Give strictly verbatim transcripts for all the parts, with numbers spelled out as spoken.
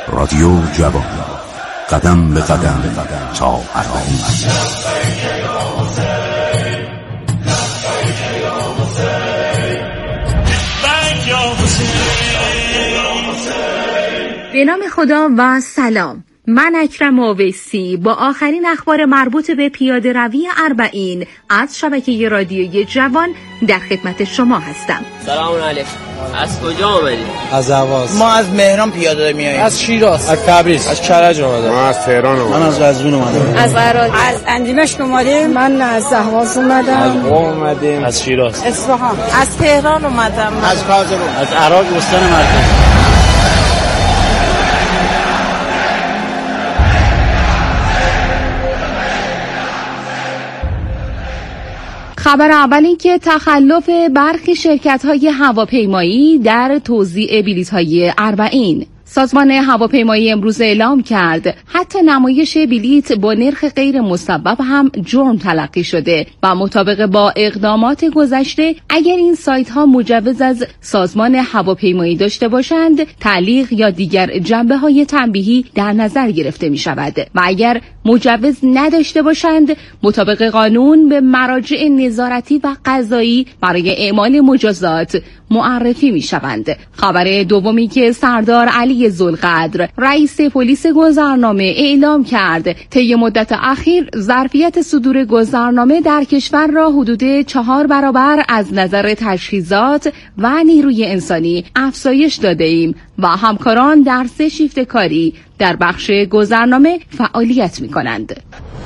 رادیو جوان، قدم به قدم تا اربعین. به نام خدا و سلام. من اکرم اویسی با آخرین اخبار مربوط به پیاده روی اربعین از شبکه رادیوی جوان در خدمت شما هستم. سلام علیکم. از کجا آمدید؟ از اهواز. ما از مهران پیاده میاییم. از شیراز. از تبریز. از کرج اومدم. ما از تهران اومدم. من از قزوین اومدم. از عراق. از اندیمشک اومدیم. من از اهواز اومدم. از قم اومدیم. از شیراز. اصفهان. از تهران اومدم. از فاضل. از عراق استان مرکز. خبر اول این که تخلف برخی شرکت‌های هواپیمایی در توزیع بلیط‌های اربعین. سازمان هواپیمایی امروز اعلام کرد حتی نمایش بلیط با نرخ غیر مسبب هم جرم تلقی شده و مطابق با اقدامات گذشته اگر این سایت ها مجوز از سازمان هواپیمایی داشته باشند تعلیق یا دیگر جنبه های تنبیهی در نظر گرفته می شود و اگر مجوز نداشته باشند مطابق قانون به مراجع نظارتی و قضایی برای اعمال مجازات معرفی می شوند. خبر دومی که سردار علی ذوالقدر رئیس پلیس گذرنامه اعلام کرد طی مدت اخیر ظرفیت صدور گذرنامه در کشور را حدود چهار برابر از نظر تجهیزات و نیروی انسانی افزایش داده ایم و همکاران در سه شیفت کاری در بخش گذرنامه فعالیت می کنند.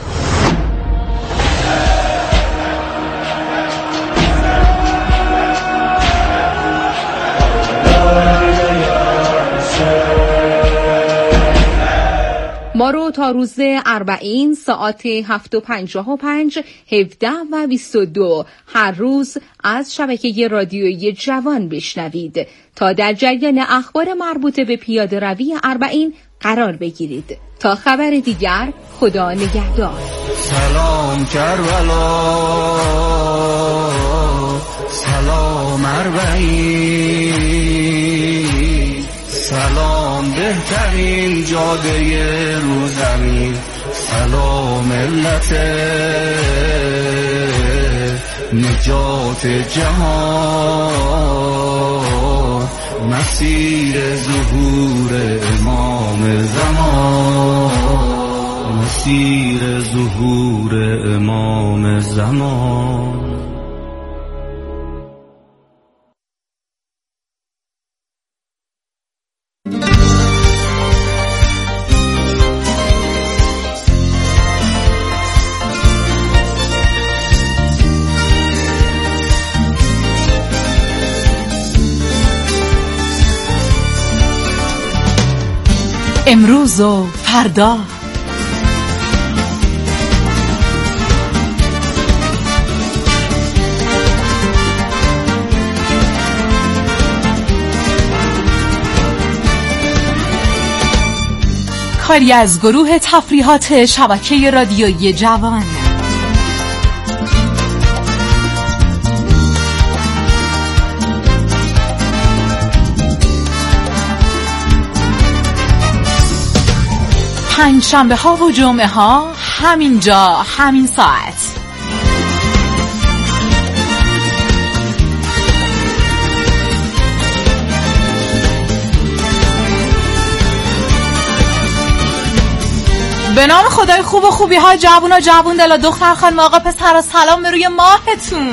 ما رو تا روز اربعین ساعت هفت و پنجاه و پنج، هفده و بیست و دو هر روز از شبکه رادیویی جوان بشنوید تا در جریان اخبار مربوط به پیاده روی اربعین قرار بگیرید. تا خبر دیگر، خدا نگهدار. سلام کربلا، سلام اربعین، سلام بهترین جاده رو زمین، سلام ملت نجات جهان، مسیر ظهور امام زمان، مسیر ظهور امام زمان. امروز و فردا. کاری از گروه تفریحات شبکه رادیویی جوان. پنج شنبه ها و جمعه ها همینجا همین ساعت. به نام خدای خوب و خوبی ها، جوون و جوون دلا، دختر خانم آقا پسر، سلام به روی ماهتون.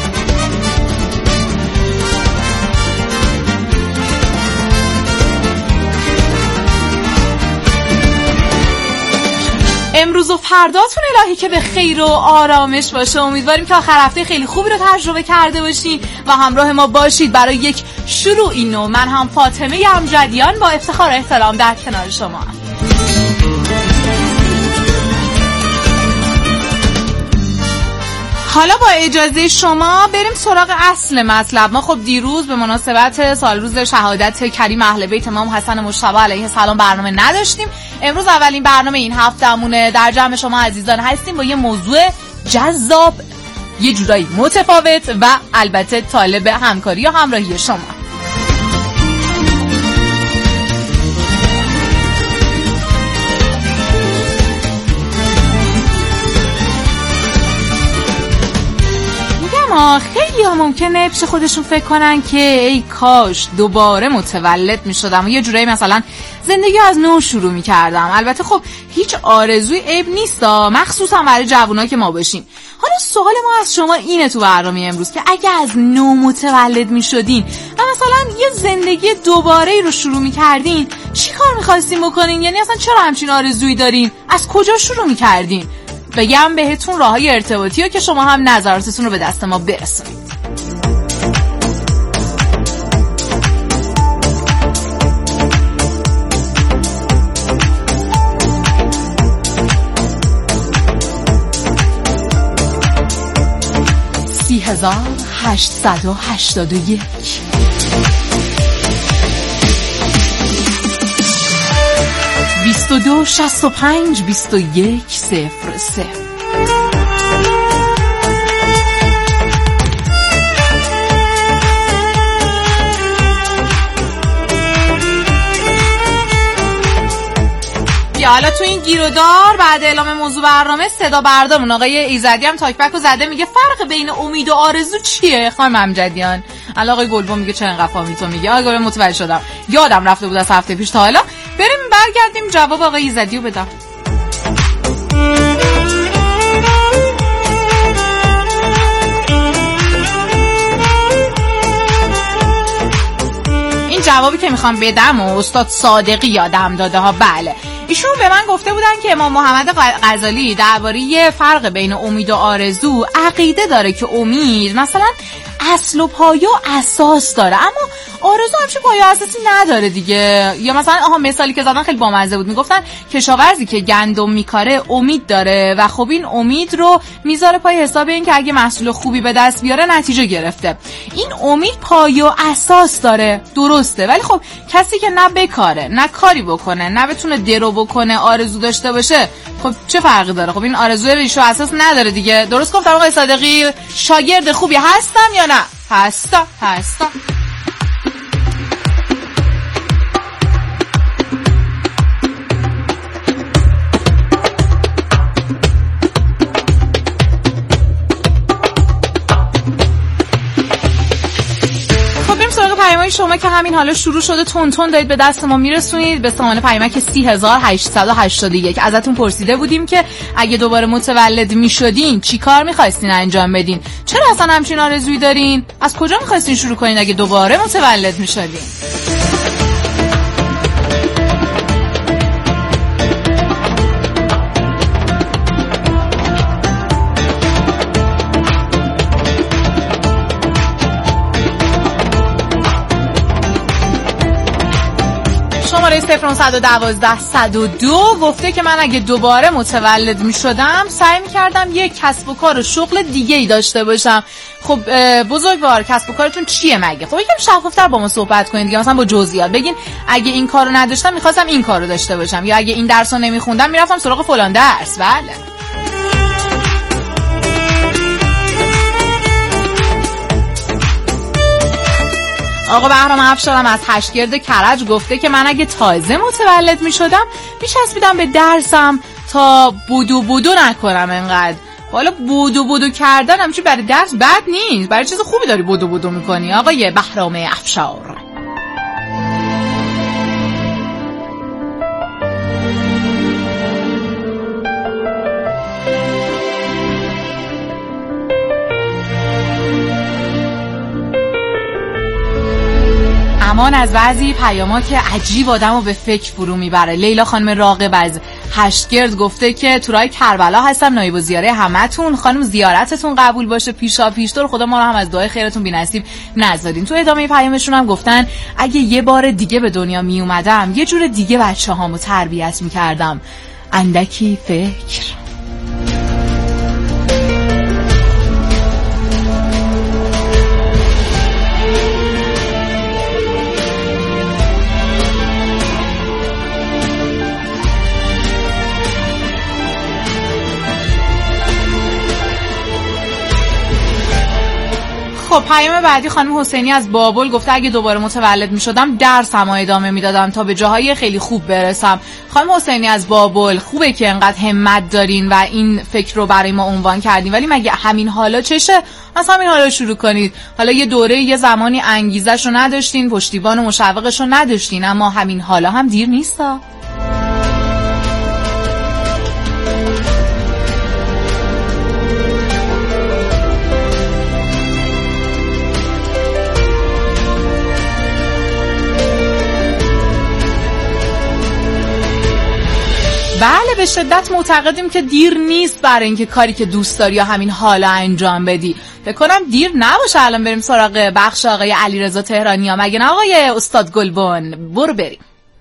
امروز و فرداتون الهی که به خیر و آرامش باشه. امیدواریم که آخر هفته خیلی خوبی رو تجربه کرده باشین و همراه ما باشید برای یک شروعی نو. من هم فاطمه امجدیان با افتخار و احترام در کنار شما. حالا با اجازه شما بریم سراغ اصل مطلب. ما خب دیروز به مناسبت سال روز شهادت کریم اهل بیت امام حسن مجتبی علیه السلام برنامه نداشتیم. امروز اولین برنامه این هفته‌مونه. در جمع شما عزیزان هستیم با یه موضوع جذاب، یه جورایی متفاوت و البته طالب همکاری و همراهی شما. دوستان ممکنه پیش خودشون فکر کنن که ای کاش دوباره متولد میشدم و یه جورایی مثلا زندگی از نو شروع میکردم. البته خب هیچ آرزوی عیب نیست، مخصوصا برای جوونا که ما بشیم. حالا سوال ما از شما اینه تو برنامه امروز که اگه از نو متولد میشدین و مثلا یه زندگی دوباره رو شروع میکردین، چی کار میخواستین بکنین؟ یعنی اصلا چرا همچین آرزویی دارین؟ از کجا شروع میکردین؟ بگم بهتون راههای ارتباطی رو که شما هم نظراتتون رو به دست ما برسونید. سی هزار هشتصد و هشتاد و یک بیست و دو شصت و پنج بیست و یک صفر صفر. حالا تو این گیرودار بعد اعلام موضوع برنامه صدا بردارمون آقای ایزدی هم تاک بک رو زده، میگه فرق بین امید و آرزو چیه خانم امجدیان؟ الان آقای گلبو میگه چه انقدر فهمی تو میگه. آقای گلبو متوجه شدم، یادم رفته بود از هفته پیش تا حالا. بریم برگردیم جواب آقای ایزدی رو بدم. این جوابی که میخوام بدم و استاد صادقی یادم داده ها. بله، ایشون به من گفته بودن که امام محمد غزالی درباره فرق بین امید و آرزو عقیده داره که امید مثلا اصل و پایه و اساس داره، اما آرزو همچین پایه و اساسی نداره دیگه. یا مثلا آها مثالی که زدن خیلی بامزه بود، میگفتن کشاورزی که گندم میکاره امید داره و خب این امید رو میذاره پای حساب این که اگه محصول خوبی به دست بیاره نتیجه گرفته. این امید پایه و اساس داره، درسته، ولی خب کسی که نه بکاره نه کاری بکنه نه بتونه درو بکنه آرزو داشته باشه، خب چه فرقی داره؟ خب این آرزوی ریشه و اساس نداره دیگه. درست گفتم آقای صادقی؟ شاگرد خوبی هستم یا نه؟ هستم هستم. پیامای شما که همین حالا شروع شده تون تون دارید به دست ما میرسونید به سامان پیامک سی هزار هشتصد و هشتاد و یک. ازتون پرسیده بودیم که اگه دوباره متولد میشدین چی کار میخواستین انجام بدین؟ چرا اصلا همچین آرزویی دارین؟ از کجا میخواستین شروع کنین اگه دوباره متولد میشدین؟ شماره صفر نهصد و دوازده صد و دو گفته که من اگه دوباره متولد می شدم سعی می کردم یک کسب و کار و شغل دیگه ای داشته باشم. خب بزرگوار کسب و کارتون چیه مگه؟ خب یکم شفافتر با ما صحبت کنید دیگه، مثلا با جزئیات بگین اگه این کارو نداشتم می‌خواستم این کارو داشته باشم، یا اگه این درسو نمی‌خوندم میرفتم سراغ فلان درس. بله. آقا بهرام افشارم از هشتگرد کرج گفته که من اگه تازه متولد می شدم میچسبیدم به درسم تا بودو بودو نکنم انقدر. حالا بودو بودو کردن همچی برای درس بد نیست، برای چیز خوبی داری بودو بودو میکنی آقای بهرام افشار. امان از بعضی پیاما که عجیب آدمو به فکر فرو میبره. لیلا خانم راغب از هشتگرد گفته که تو راه کربلا هستم، نایب الزیاره همتون. خانم زیارتتون قبول باشه پیشا پیش. تو خدا ما رو هم از دعای خیرتون بی‌نصیب نذارین. تو ادامه پیامشون هم گفتن اگه یه بار دیگه به دنیا می اومدم یه جور دیگه بچه‌هامو تربیت میکردم. اندکی فکر. خب پیام بعدی خانم حسینی از بابل گفته اگه دوباره متولد میشدم درسم رو ادامه میدادم تا به جاهای خیلی خوب برسم. خانم حسینی از بابل، خوبه که انقدر همت دارین و این فکر رو برای ما عنوان کردین، ولی مگه همین حالا چشه؟ از همین حالا شروع کنید. حالا یه دوره یه زمانی انگیزش رو نداشتین، پشتیبان و مشوقش رو نداشتین، اما همین حالا هم دیر نیستا. بله به شدت معتقدیم که دیر نیست برای اینکه کاری که دوست داری یا همین حالا انجام بدی. فکر کنم دیر نباشه الان بریم سراغ بخش آقای علیرضا تهرانی‌ها، مگه نه آقای استاد گلبن؟ برو بریم.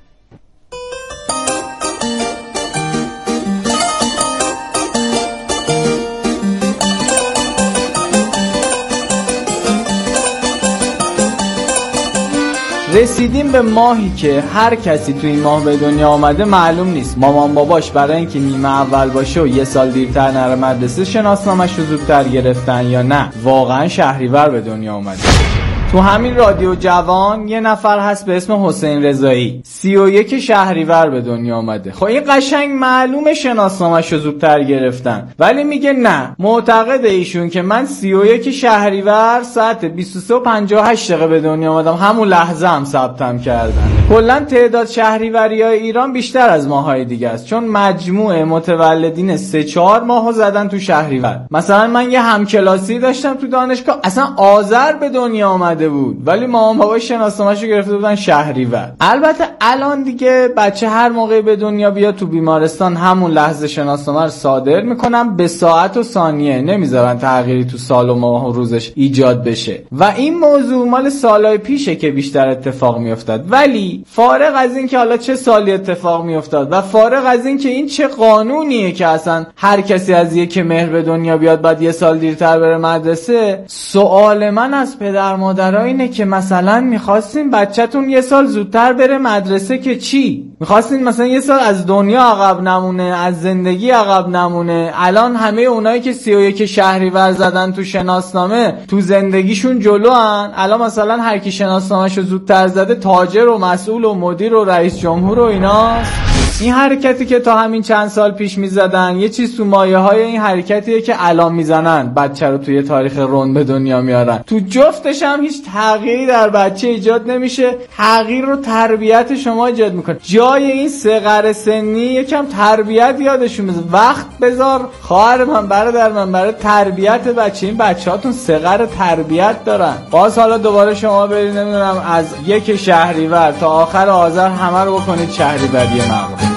رسیدیم به ماهی که هر کسی تو این ماه به دنیا آمده معلوم نیست مامان باباش برای اینکه نیمه اول باشه و یه سال دیرتر نره مدرسه شناسنامه‌اش رو زودتر گرفتن یا نه واقعا شهریور به دنیا آمده. تو همین رادیو جوان یه نفر هست به اسم حسین رضایی، سی و یک شهریور به دنیا آمده. خب این قشنگ معلومه شناسنامه‌شو زودتر گرفتن، ولی میگه نه، معتقد ایشون که من سی و یک شهریور ساعت بیست و سه و پنجاه و هشت دقیقه به دنیا آمدم، همون لحظه هم ثبتم کردن. کلا تعداد شهریوریای ایران بیشتر از ماهای دیگه است، چون مجموع متولدین سه چهار ماهو زدن تو شهریور. مثلا من یه همکلاسی داشتم تو دانشگاه اصلا آذر به دنیا آمده بود، ولی مامان بابا شناسنامه‌شو گرفته بودن شهریور. البته الان دیگه بچه هر موقع به دنیا بیاد تو بیمارستان همون لحظه شناسنامه رو صادر میکنن، به ساعت و ثانیه، نمیذارن تغییری تو سال و ماه و روزش ایجاد بشه. و این موضوع مال سالهای پیشه که بیشتر اتفاق میافتاد. ولی فارغ از این که حالا چه سالی اتفاق میافتاد و فارغ از این که این چه قانونیه که اصلا هر کسی از یک مهر به دنیا بیاد بعد یه سال دیرتر بره مدرسه، سوال من از پدر مادر اینه که مثلا میخواستین بچه‌تون یه سال زودتر بره مدرسه که چی؟ میخواستین مثلا یه سال از دنیا عقب نمونه، از زندگی عقب نمونه؟ الان همه اونایی که سی و یک شهریور زدن تو شناسنامه تو زندگیشون جلوان. الان مثلا هر کی شناسنامه‌شو زودتر زده تاجر و مسئول و مدیر و رئیس جمهور و ایناست. این حرکتی که تا همین چند سال پیش میزدن یه چیز تو مایه های این حرکتیه که الان میزنن، بچه رو توی تاریخ رون به دنیا میارن. تو جفتش هم هیچ تغییری در بچه ایجاد نمیشه، تغییر رو تربیت شما ایجاد میکنه. جای این صغر سنی یکم تربیت یادشون بذار، وقت بذار خواهر من، برادر من، برای تربیت بچه. این بچه‌هاتون صغر تربیت دارن. باز حالا دوباره شما برید نمیدونم از یک شهریور تا آخر آذر همه رو بکنید شهریوری مقام.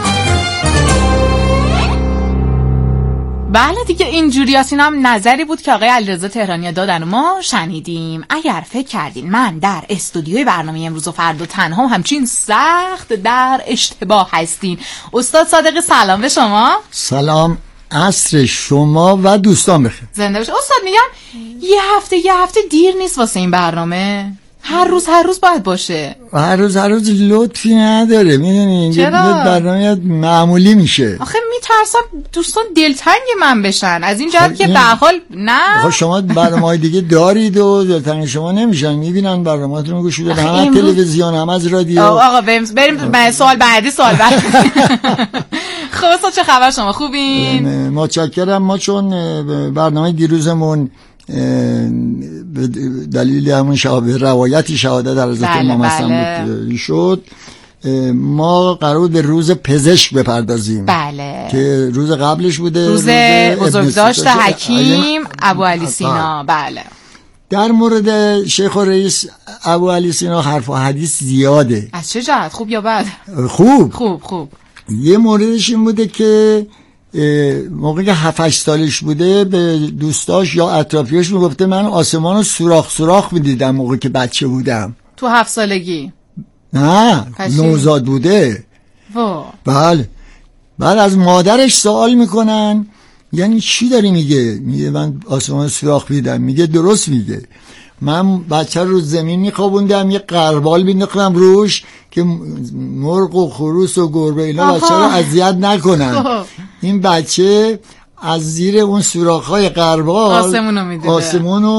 بله دیگه اینجوری است. این هم نظری بود که آقای علیرضا تهرانی دادن و ما شنیدیم. اگر فکر کردین من در استودیوی برنامه امروز و فردا تنها همچین سخت در اشتباه هستین. استاد صادقی سلام به شما. سلام، عصر شما و دوستان بخیر. زنده باشید. استاد میگم یه هفته یه هفته دیر نیست واسه این برنامه؟ هر روز هر روز باید باشه. هر روز هر روز لطفی نداره، میدونین یه برنامه معمولی میشه. آخه میترسم دوستان دلتنگ من بشن از این جهت که به حال نه. آخه شما برنامه‌های دیگه دارید و دلتنگ شما نمیشن، میبینن برنامه‌تون رو گوش میدن، هم از تلویزیون هم از رادیو. آقا بریم بریم سوال بعدی سوال بعدی. خب استاد چه خبر شما؟ خوبین؟ متشکرم. ما چون برنامه دیروزمون به دلیل همون شهادت روایتی شهادت در حضرت امام حسن شد، ما قرار به روز پزشک بپردازیم. بله. که روز قبلش بوده روز بزرگداشت حکیم ابو علی سینا. بله. در مورد شیخ و رئیس ابو علی سینا حرف و حدیث زیاده. از چه جهت؟ خوب یا بد؟ خوب خوب خوب. یه موردش این بوده که موقعی که هفت هشت سالش بوده به دوستاش یا اطرافیاش میگفته من آسمان رو سوراخ سوراخ میدیدم موقعی که بچه بودم. تو هفت سالگی؟ نه، نوزاد بوده. وا. بله. بعد از مادرش سوال میکنن یعنی چی داری میگه؟ میگه من آسمان سوراخ میدیدم. میگه درست میگه، من بچه رو زمین میخوابوندم، یه قربال مینداختم روش که مرغ و خروس و گربه اینا بچه رو اذیت نکنن. این بچه از زیر اون سوراخ‌های قربال آسمونو میدیده، آسمونو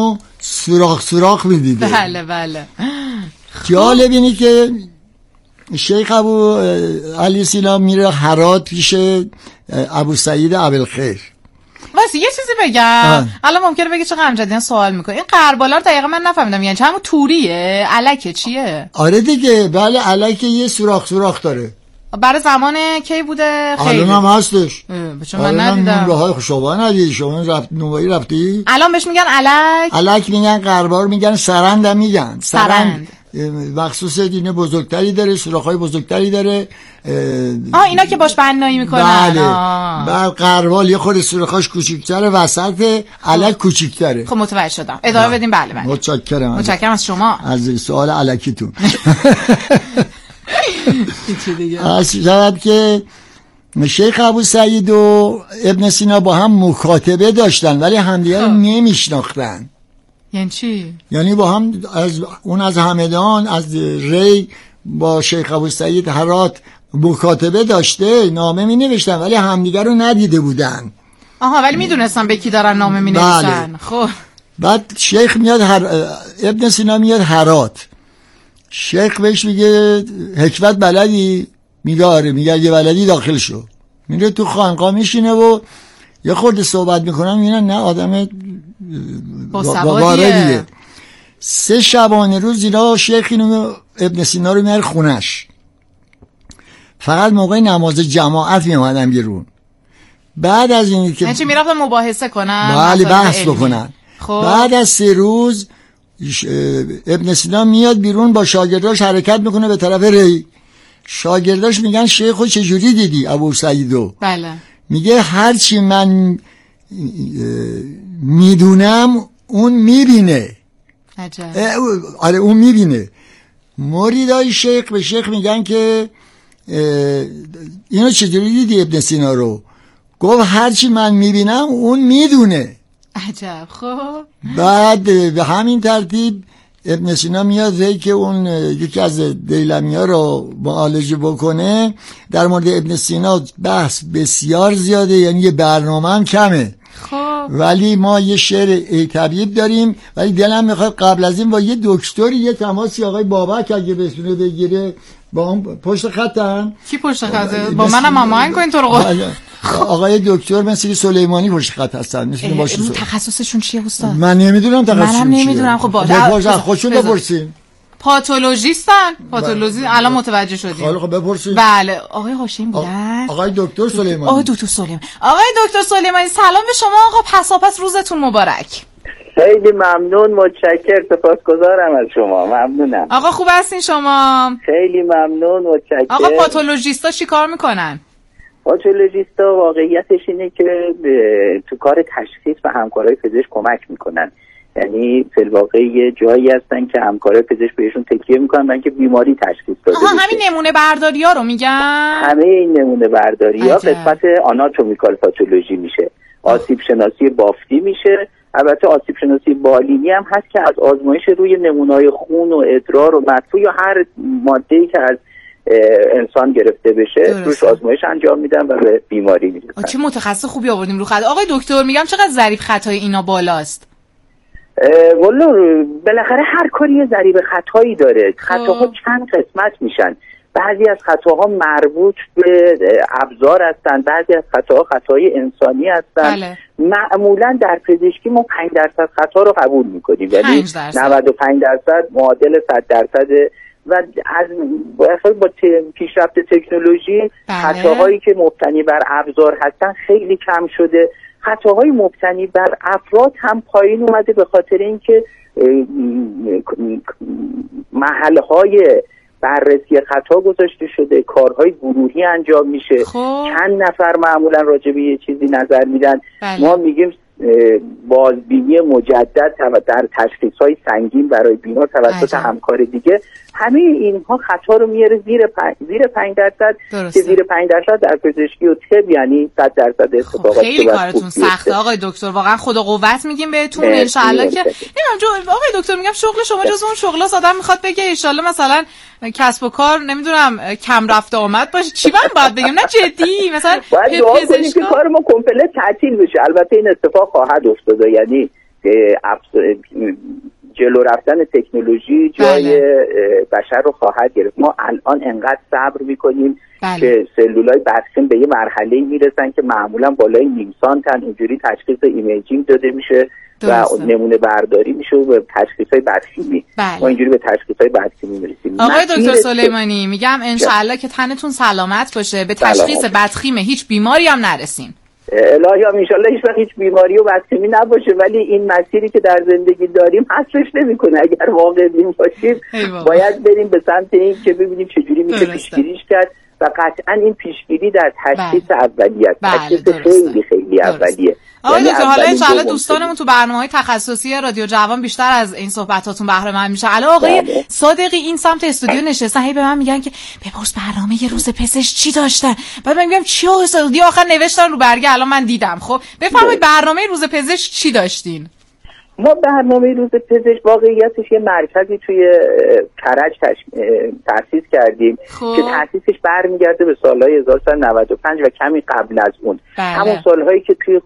سوراخ سوراخ میدیده. بله بله. جالب اینه که شیخ ابو علی سینا میره هرات پیش ابو سعید ابوالخیر. واسه یه چیزی بگم، الان ممکنه بگی چه غمجدین سوال میکنه. این غربالا رو دقیقاً من نفهمیدم، یعنی همون توریه، الکه چیه؟ آره دیگه، بله الکه یه سوراخ سوراخ داره. برای زمان کی بوده؟ خیلی الان هم هستش. چون من ندیدم. نمره های خوشابه ندیدی شما؟ رفت نوبایی رفتی؟ الان بهش میگن الک؟ الک میگن، غربار میگن سرند هم میگن. سرند مخصوص دینه بزرگتری داره، سوراخ‌های بزرگتری داره. آه اینا که باش بنایی میکنن. بله. بعد قروال یه خورده سوراخاش کوچیک‌تره، وسط الک کوچیک‌تره. خب متوجه شدم. ادامه بدیم. بله بله. متشکرم. متشکرم از شما. از سوال الکیتون. از شاید که شیخ ابو سعید و ابن سینا با هم مکاتبه داشتن ولی همدیگه رو نمیشناختن. یعنی چی؟ یعنی با هم از اون از همدان از ری با شیخ ابو سعید هرات مکاتبه داشته، نامه می نوشتن ولی همدیگه رو ندیده بودن. آها ولی میدونستن به کی دارن نامه می نوشتن. بله. خب بعد شیخ میاد هر... ابن سینا میاد هرات، شیخ بهش میگه حکمت بلدی؟ میگه آره. میگه یه بلدی داخل شو. میره تو خانقاه میشینه و یه خورده صحبت میکنن، میگن نه آدم باسوادیه. سه شبانه روز اینا شیخ اینو ابن سینا رو میاره خونش، فقط موقع نماز جماعت میامدن بیرون. بعد از این که یعنی چی میرفتن مباحثه کنن؟ بله بحث بکنن. خب. بعد از سه روز ابن سینا میاد بیرون با شاگرداش حرکت میکنه به طرف ری. شاگرداش میگن شیخو چجوری دیدی ابو سعیدو؟ بله. میگه هرچی من میدونم اون میبینه. عجب. آره اون میبینه. مریدای شیخ به شیخ میگن که اینو چجوری دیدی ابن سینا رو؟ گفت هرچی من میبینم اون میدونه. عجب. خب بعد به همین ترتیب ابن سینا میاد ری که اون یکی از دیلمی ها رو معالجه بکنه. در مورد ابن سینا بحث بسیار زیاده، یعنی یه برنامه هم کمه. خب ولی ما یه شعر ای طبیب داریم، ولی دلم میخواد قبل از این با یه دکتری یه تماسی آقای بابک اگه بتونه بگیره. با اون پشت خطن. کی پشت خطه؟ با منم هماهنگ کنین تو رو. آقای دکتر مثل سلیمانی پشت خط هستن. میتونه باشه. تخصصشون چیه استاد؟ من نمیدونم تخصصشون چیه. منم نمیدونم. خب باشه خودشون بپرسین. پاتولوژیستن. پاتولوژی الان متوجه شدیم. حالا خب بپرسین. بله آقای هاشمی بودن. آقای دکتر سلیمانی. آقای دکتر سلیمانی. آقای دکتر سلیمانی سلام به شما آقا. پساپس روزتون مبارک. خیلی ممنون، متشکر، سپاسگزارم از شما. ممنونم. آقا خوب هستین شما؟ خیلی ممنون، متشکر. آقا پاتولوژیستا چی کار میکنن؟ پاتولوژیستا واقعیتش اینه که تو کار تشخیص و همکارای پزشک کمک میکنن. یعنی فی الواقع یه جایی هستن که همکارای پزشک بهشون تکیه میکنن برای اینکه بیماری تشخیص داده بشه. آها همین نمونه برداری ها رو میگن؟ همه این نمونه برداری ها قسمت آناتومیکال پاتولوژی میشه. آسیب شناسی بافتی میشه. البته آسیب شناسی بالینی هم هست که از آزمایش روی نمونه‌های خون و ادرار و مدفوع یا هر ماده‌ای که از انسان گرفته بشه روش آزمایش انجام میدن و به بیماری میرسن. چه متخصص خوبی آوردیم رو خط. آقای دکتر میگم چقدر ظریف خطای اینا بالاست؟ والا بالاخره هر کاری یه ضریب خطایی داره. خطاها چند قسمت میشن. بعضی از خطاها مربوط به ابزار هستن، بعضی از خطاها خطای انسانی هستن. بله. معمولا در پزشکی ما پنج درصد خطا رو قبول میکنیم، یعنی نود و پنج درصد معادل صد درصد. و از با پیشرفت تکنولوژی بله. خطاهایی که مبتنی بر ابزار هستن خیلی کم شده. خطاهای مبتنی بر افراد هم پایین اومده به خاطر اینکه محلهای بررسی خطا گذاشته شده، کارهای گروهی انجام میشه. خب. چند نفر معمولا راجع به یه چیزی نظر میدن. بله. ما میگیم بازبینی مجدد در تشخیص‌های سنگین برای بیمار توسط همکار دیگه. همه اینها خطا رو میاره زیر پنج زیر پنج درصد که زیر پنج درصد در پزشکی و طب یعنی صد درصد استفاده. خیلی کارتون سخته آقای دکتر، واقعا خدا قوت میگیم بهتون ان شاء الله. که نمیدونم آقای دکتر میگم شغل شما جز اون شغلاست آدم میخواد بگه ان شاء الله مثلا کسب و کار نمیدونم کم رفته آمد باشه. چی من باید بگم؟ نه جدی مثلا باید دعا کنیم که کار ما کامپلت تعطیل بشه. البته این اتفاق خواهد افتاد، یعنی جلو رفتن تکنولوژی جای بله. بشر رو خواهد گرفت. ما الان انقدر صبر میکنیم بله. که سلولای بدخیم به یه مرحله میرسن که معمولا بالای نیم سانتن، اونجوری تشخیص ایمیجینگ داده میشه درسته. و نمونه برداری میشه و به تشخیص‌های بدخیمی بله. ما اینجوری به تشخیص‌های بدخیمی میرسیم. آقای دکتر سلیمانی میگم انشالله که تنتون سلامت باشه، به تشخیص بدخیم هیچ بیماری هم نرسین. الهی هم انشالله هیچ وقت هیچ بیماری و بدخیمی نباشه، ولی این مسیری که در زندگی داریم حسش نمیکنه. اگر واقع بین باشیم باید بریم به سمت این که ببینیم چجوری میشه پیشگیریش کرد و قطعا این پیشگیری در تشخیص اولیه است. تشخیص خیلی خیلی اولیه. آقای دکتر حالا انشالله دوستانمون تو برنامه‌های تخصصی رادیو جوان بیشتر از این صحبتاتون بهره مند میشه. الان آقای بله. صادقی این سمت استودیو نشستن، هی به من میگن که بپرس برنامه یه روز پزشک چی داشتن، بعد من میگم چی استودیو آخر نوشتن رو برگه، الان من دیدم. خب بفرمایید برنامه روز پزشک چی داشتین؟ ما برنامه روز پزشک واقعیتش یه مرکزی توی کرج تأسیس کردیم خوب. که تأسیسش برمیگرده به سالهای هزار و سیصد و نود و پنج و کمی قبل از اون بله. همون سالهایی که توی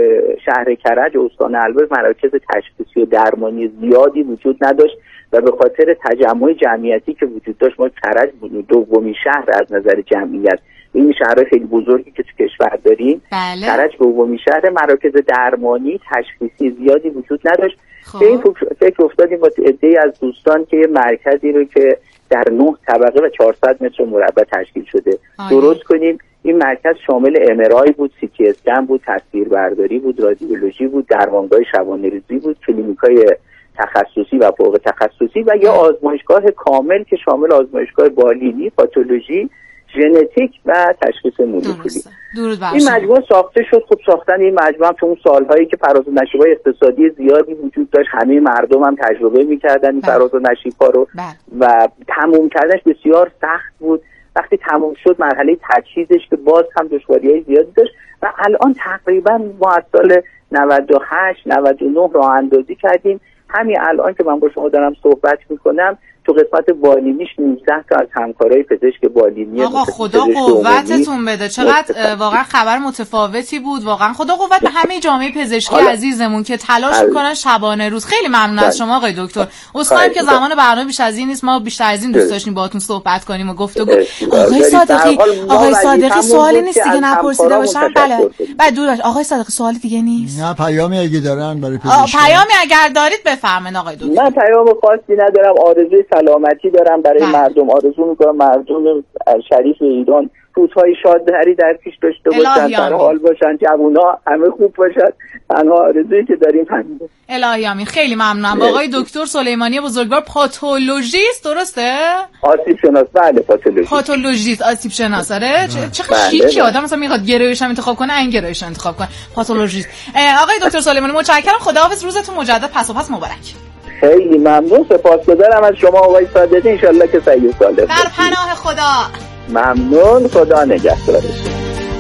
شهر کرج استان البرز مراکز تشخیصی و درمانی زیادی وجود نداشت و به خاطر تجمع جمعیتی که وجود داشت ما کرج دومین شهر از نظر جمعیت، این شهرهای خیلی بزرگی که تو کشور داریم بله. کرج دومین شهر، مراکز درمانی تشخیصی زیادی وجود نداشت. به این فکر افتادیم با عده‌ای از دوستان که یه مرکزی رو که در نه طبقه و چهارصد متر مربع تشکیل شده آیه. درست کنیم. این مرکز شامل ام ار آی بود، سی تی اسکن بود، تصویربرداری بود، رادیولوژی بود، درمانگاه شبانه‌روزی بود، کلینیکای تخصصی و فوق تخصصی و یا آزمایشگاه کامل که شامل آزمایشگاه بالینی، پاتولوژی، ژنتیک و تشخیص مولکولی. این مجموعه ساخته شد. خب ساختن این مجموعه تو اون سالهایی که فراز و نشیب‌های اقتصادی زیادی وجود داشت، همه مردم هم تجربه می‌کردن این فراز و نشیب‌ها رو و تموم کردنش بسیار سخت بود. وقتی تموم شد مرحله تجهیزش که باز هم دشواری‌های زیادی داشت و الان تقریبا ما از سال نود و هشت نود و نه راه اندازی کردیم. همین الان که من با شما دارم صحبت میکنم تو قسمت بالینیش نوزده تا از همکارای پزشک بالینی آقا خدا قوتتون بده. چقدر واقعا خبر متفاوتی بود. واقعا خدا قوت به همه جامعه پزشکی عزیزمون که تلاش میکنن شبانه روز. خیلی ممنون از شما آقای دکتر. اصلا که زمان برنامه بیش از این نیست، ما بیشتر از این دوست داشتیم باهاتون صحبت کنیم و گفتگو. آقای صادقی آقای صادقی سوالی نیست دیگه نپرسیده باشم؟ بله بعد دور آقای صادقی سوالی دیگه نیست. نه پیامی اگه دارن برای پزشک پیامی اگر دارید بفرمایید آقای دکتر. من پیام خاصی ندارم، آرزوی سلامتی دارم برای بله. مردم. آرزو میکنم مردم شریف ایران روزهای شادی در پیش داشته باشن، در حال باشن، جوونا همه خوب باشن. تنها آرزویی که داریم همینه. الهی آمین. خیلی ممنونم. آقای دکتر سلیمانی بزرگوار پاتولوژیست درسته؟ آسیب شناس. بله پاتولوژیست. پاتولوژیست آسیب شناس. آره چقدر شیکی آدم مثلا میخواد گرایش هم انتخاب کنه، این گرایش انتخاب کنه. پاتولوژیست. آقای دکتر سلیمانی متشکرم. خداحافظ. روزتون مجدد پس و پس مبارک. خیلی ممنون، سپاسگزارم از شما آقای صادقی. ان شاءالله که سعی و سالم در پناه خدا. ممنون. خدا نگهدارتون.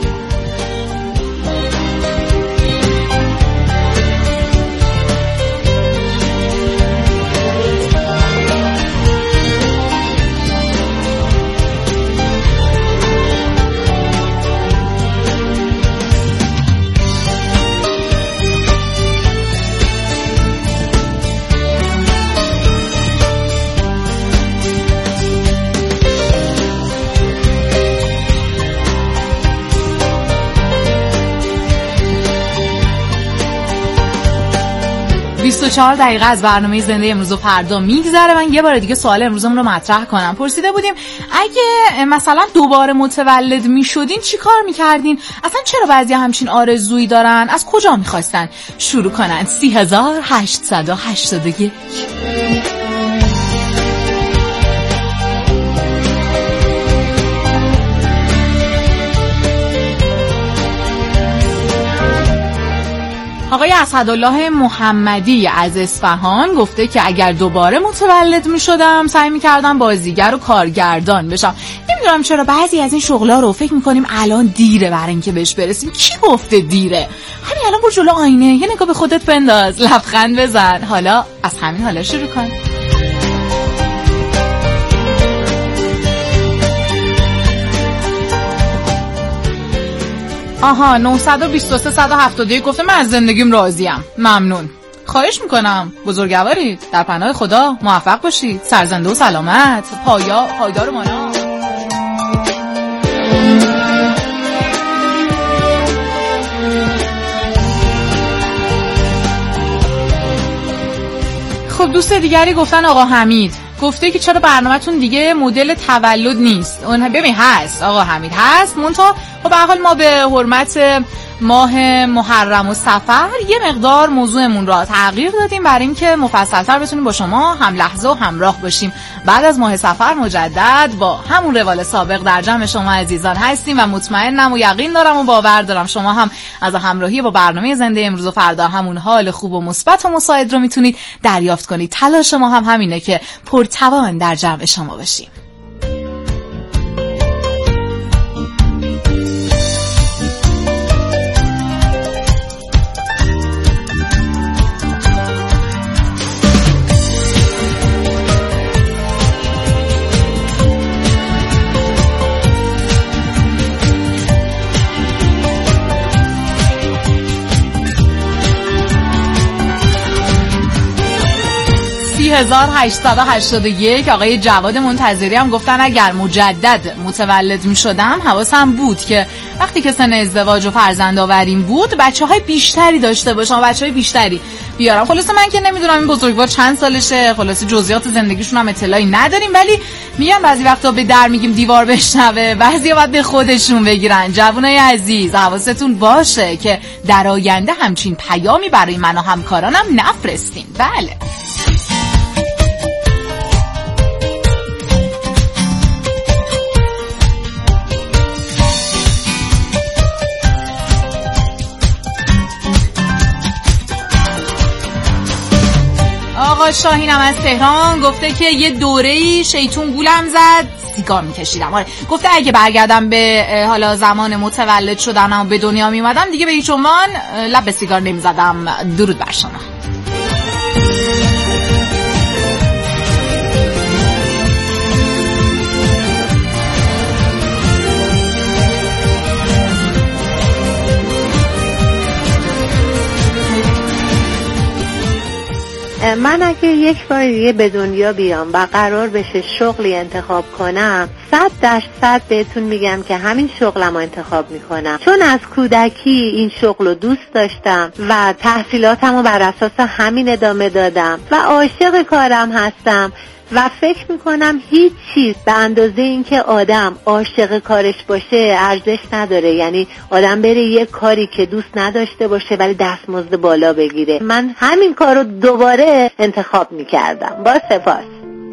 بیست و چهار دقیقه از برنامه زنده امروز و فردا میگذره. من یه بار دیگه سوال امروزمون رو مطرح کنم. پرسیده بودیم اگه مثلا دوباره متولد میشدین چی کار میکردین؟ اصلا چرا بعضی همچین آرزویی دارن؟ از کجا میخواستن شروع کنن؟ سی هزار هشتصد و هشتاد و یک. آقای اسعدالله محمدی از اصفهان گفته که اگر دوباره متولد می شدم سعی می کردم بازیگر و کارگردان بشم. نمیدونم چرا بعضی از این شغلا رو فکر می کنیم الان دیره برای اینکه بهش برسیم. کی گفته دیره؟ همین الان برو جلو آینه یه نگاه به خودت بنداز، لبخند بزن. حالا از همین حالا شروع کن. آها نه دو سه صد و هفتاد و یک گفته من از زندگیم راضیم. ممنون. خواهش میکنم بزرگوارید، در پناه خدا موفق باشید، سرزنده و سلامت، پایا پایدار و مانا. خب دوست دیگری گفتن آقا حمید گفته که چرا برنامه‌تون دیگه مدل تولد نیست. اون ببین هست آقا حمید هست، منتها خب به هر حال ما به حرمت ماه محرم و صفر یه مقدار موضوعمون را تغییر دادیم برای اینکه مفصل‌تر بتونیم با شما هم لحظه و همراه باشیم. بعد از ماه صفر مجدد با همون روال سابق در جمع شما عزیزان هستیم و مطمئنم و یقین دارم و باور دارم شما هم از همراهی با برنامه زنده امروز و فردا همون حال خوب و مثبت و مساعد رو میتونید دریافت کنید. تلاش ما هم همینه که پرتوان در جمع شما باشیم. هزار و هشتصد و هشتاد و یک آقای جواد منتظری هم گفتن اگر مجدد متولد می شدم حواسم بود که وقتی که سن ازدواج و فرزند آوریم بود بچه های بیشتری داشته باشم، بچه های بیشتری بیارم. خلاصه من که نمیدونم این بزرگوار چند سالشه، خلاصه جزئیات زندگیشون هم اطلاعی نداریم، ولی میگم بعضی وقتا به در میگیم دیوار بشنوه، بعضیا باید به خودشون بگیرن. جوانای عزیز حواستون باشه که در آینده همچین پیامی برای من و همکارانم نفرستین. بله آقا شاهینم از تهران گفته که یه دوره‌ای شیطون گولم زد سیگار میکشیدم. آره گفته اگه برگردم به حالا زمان متولد شدنم و به دنیا میومدم دیگه به هیچ عنوان لب به سیگار نمیزدم. درود بر شما. من اگه یک بار دیگه به دنیا بیام و قرار بشه شغلی انتخاب کنم، صد درصد بهتون میگم که همین شغلم رو انتخاب میکنم، چون از کودکی این شغل رو دوست داشتم و تحصیلاتم رو بر اساس همین ادامه دادم و عاشق کارم هستم و فکر میکنم هیچ چیز به اندازه این که آدم عاشق کارش باشه ارزش نداره. یعنی آدم بره یه کاری که دوست نداشته باشه ولی دستمزد بالا بگیره. من همین کار رو دوباره انتخاب میکردم. با سپاس.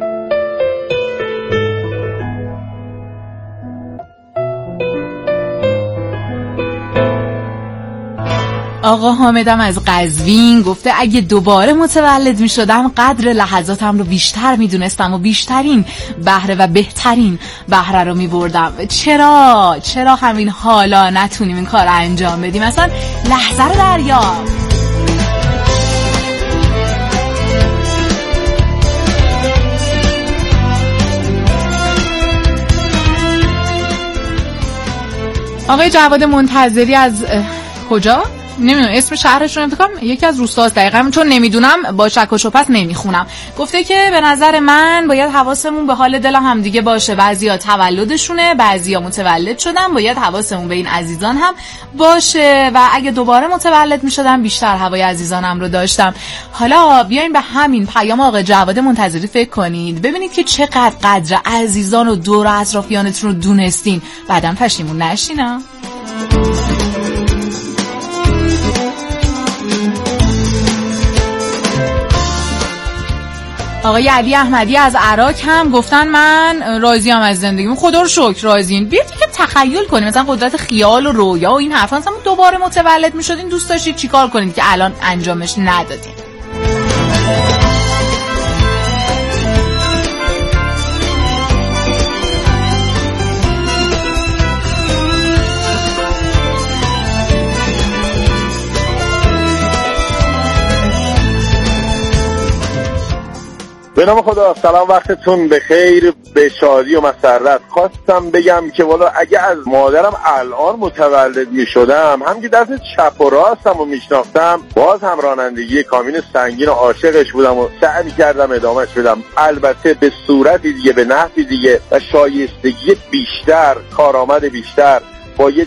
آقا حامدم از قزوین گفته اگه دوباره متولد می شدم قدر لحظاتم رو بیشتر می دونستم و بیشترین بهره و بهترین بهره رو می بردم. چرا؟ چرا همین حالا نتونیم این کار رو انجام بدیم؟ اصلا لحظه رو دریافت. آقای جواد منتظری از کجا؟ نمیدونم اسم شهرش رو انتخاب یکی از روستاست دقیقاً، چون نمیدونم با شک و شبهه نمیخونم. گفته که به نظر من باید حواسمون به حال دل هم دیگه باشه. بعضیا تولدشونه، بعضیا متولد شدن، باید حواسمون به این عزیزان هم باشه و اگه دوباره متولد میشدم بیشتر هوای عزیزانم رو داشتم. حالا بیاین به همین پیام آقای جواد منتظری فکر کنید، ببینید که چقدر قدر عزیزان و دور و اطرافیانتون رو دونستین، بعدم پشیمون نشینا. آقای علی احمدی از عراق هم گفتن من راضیم از زندگیم، خدا رو شکر راضیم. بیاید که تخیل کنیم مثلا قدرت خیال و رویا و این حرفا، مثلا دوباره متولد میشدین دوست داشتید چیکار کنید که الان انجامش ندادین؟ به نام خدا. سلام، وقتتون بخیر، به شادی و مسرت. خواستم بگم که والا اگه از مادرم الان متولد می شدم، هم که دست چپ و راستم و میشناختم، باز هم رانندگی کامیون سنگین و عاشقش بودم و سعی می کردم ادامهش بدم، البته به صورتی دیگه، به نحوی دیگه و شایستگی بیشتر، کارآمد بیشتر، با یه